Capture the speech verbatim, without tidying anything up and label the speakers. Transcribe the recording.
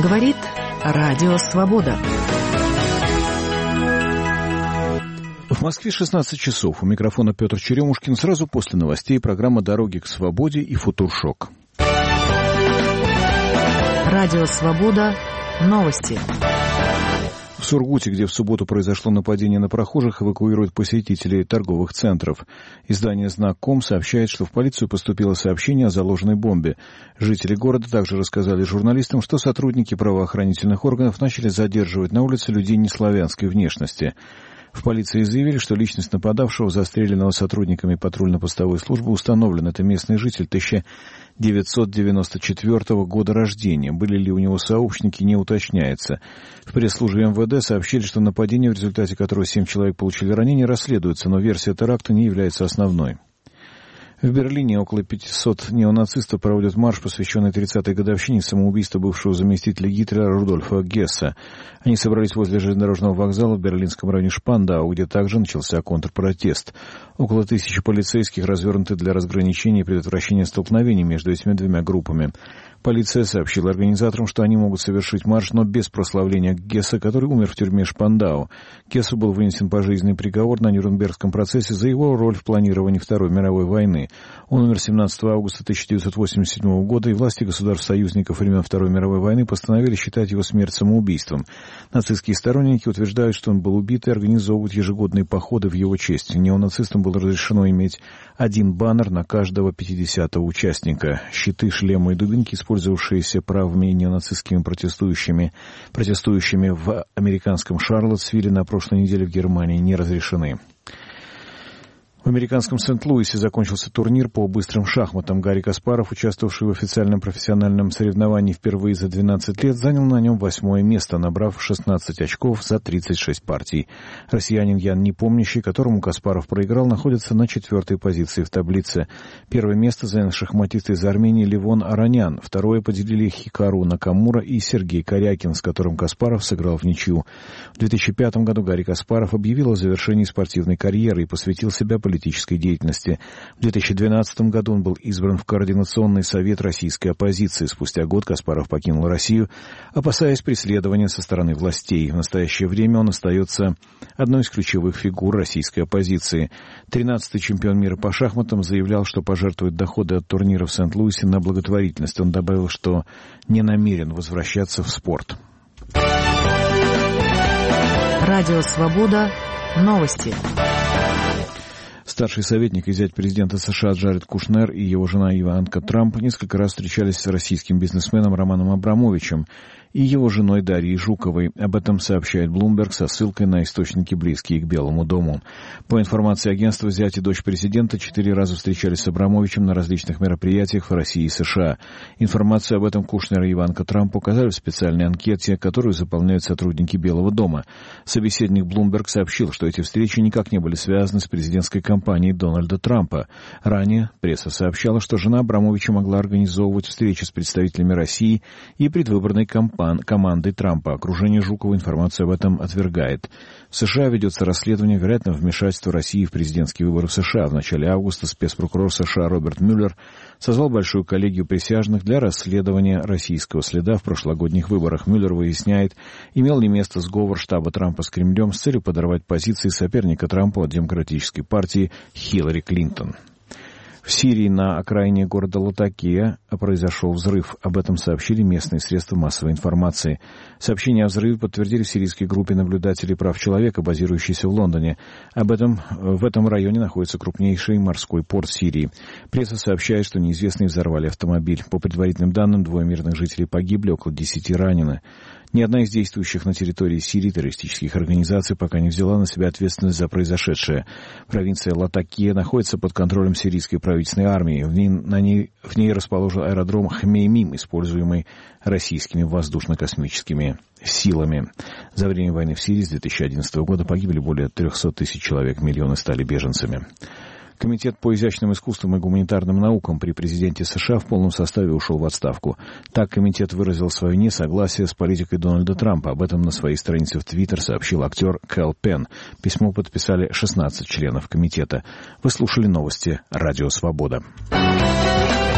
Speaker 1: Говорит Радио Свобода.
Speaker 2: В Москве шестнадцать часов. У микрофона Петр Черемушкин. Сразу после новостей программа «Дороги к свободе» и «Футуршок».
Speaker 1: Радио Свобода. Новости.
Speaker 2: В Сургуте, где в субботу произошло нападение на прохожих, эвакуируют посетителей торговых центров. Издание «Знак.ком» сообщает, что в полицию поступило сообщение о заложенной бомбе. Жители города также рассказали журналистам, что сотрудники правоохранительных органов начали задерживать на улице людей неславянской внешности. В полиции заявили, что личность нападавшего, застреленного сотрудниками патрульно-постовой службы, установлена. Это местный житель тысяча девятьсот девяносто четвёртого года рождения. Были ли у него сообщники, не уточняется. В пресс-службе эм вэ дэ сообщили, что нападение, в результате которого семь человек получили ранения, расследуется, но версия теракта не является основной. В Берлине около пятисот неонацистов проводят марш, посвященный тридцатой годовщине самоубийства бывшего заместителя Гитлера Рудольфа Гесса. Они собрались возле железнодорожного вокзала в берлинском районе Шпандау, где также начался контрпротест. Около тысячи полицейских развернуты для разграничения и предотвращения столкновений между этими двумя группами. Полиция сообщила организаторам, что они могут совершить марш, но без прославления Гесса, который умер в тюрьме Шпандау. Гессу был вынесен пожизненный приговор на Нюрнбергском процессе за его роль в планировании Второй мировой войны. Он умер семнадцатого августа тысяча девятьсот восемьдесят седьмого года, и власти государств-союзников времен Второй мировой войны постановили считать его смерть самоубийством. Нацистские сторонники утверждают, что он был убит, и организовывают ежегодные походы в его честь. Неонацистам было разрешено иметь один баннер на каждого пятидесятого участника. Щиты, шлемы и дубинки, использовавшиеся правыми и неонацистскими протестующими, протестующими в американском Шарлоттсвилле на прошлой неделе в Германии, не разрешены. В американском Сент-Луисе закончился турнир по быстрым шахматам. Гарри Каспаров, участвовавший в официальном профессиональном соревновании впервые за двенадцать лет, занял на нем восьмое место, набрав шестнадцать очков за тридцать шесть партий. Россиянин Ян Непомнящий, которому Каспаров проиграл, находится на четвертой позиции в таблице. Первое место занял шахматист из Армении Левон Аранян. Второе поделили Хикару Накамура и Сергей Корякин, с которым Каспаров сыграл в ничью. В две тысячи пятом году Гарри Каспаров объявил о завершении спортивной карьеры и посвятил себя политике. политической деятельности. В две тысячи двенадцатом году он был избран в Координационный совет российской оппозиции. Спустя год Каспаров покинул Россию, опасаясь преследования со стороны властей. В настоящее время он остается одной из ключевых фигур российской оппозиции. тринадцатый чемпион мира по шахматам заявлял, что пожертвует доходы от турнира в Сент-Луисе на благотворительность. Он добавил, что не намерен возвращаться в спорт.
Speaker 1: Радио Свобода. Новости.
Speaker 2: Старший советник и зять президента США Джаред Кушнер и его жена Иванка Трамп несколько раз встречались с российским бизнесменом Романом Абрамовичем и его женой Дарьей Жуковой. Об этом сообщает Bloomberg со ссылкой на источники, близкие к Белому дому. По информации агентства, зять и дочь президента четыре раза встречались с Абрамовичем на различных мероприятиях в России и США. Информацию об этом Кушнер и Иванка Трамп указали в специальной анкете, которую заполняют сотрудники Белого дома. Собеседник Bloomberg сообщил, что эти встречи никак не были связаны с президентской кампанией Дональда Трампа. Ранее пресса сообщала, что жена Абрамовича могла организовывать встречи с представителями России и предвыборной кампании командой Трампа. Окружение Жукова информацию об этом отвергает. В США ведется расследование вероятного вмешательства России в президентские выборы в США. В начале августа спецпрокурор США Роберт Мюллер созвал большую коллегию присяжных для расследования российского следа в прошлогодних выборах. Мюллер выясняет, имел ли место сговор штаба Трампа с Кремлем с целью подорвать позиции соперника Трампа от Демократической партии Хиллари Клинтон. В Сирии на окраине города Латакия произошел взрыв. Об этом сообщили местные средства массовой информации. Сообщение о взрыве подтвердили в сирийской группе наблюдателей прав человека, базирующейся в Лондоне. Об этом в этом районе находится крупнейший морской порт Сирии. Пресса сообщает, что неизвестные взорвали автомобиль. По предварительным данным, двое мирных жителей погибли, около десяти ранены. Ни одна из действующих на территории Сирии террористических организаций пока не взяла на себя ответственность за произошедшее. Провинция Латакия находится под контролем сирийской правительственной армии. В ней, на ней, в ней расположен аэродром Хмеймим, используемый российскими воздушно-космическими силами. За время войны в Сирии с две тысячи одиннадцатого года погибли более трехсот тысяч человек, миллионы стали беженцами. Комитет по изящным искусствам и гуманитарным наукам при президенте США в полном составе ушел в отставку. Так комитет выразил свое несогласие с политикой Дональда Трампа. Об этом на своей странице в Твиттер сообщил актер Кэл Пен. Письмо подписали шестнадцать членов комитета. Вы слушали новости «Радио Свобода».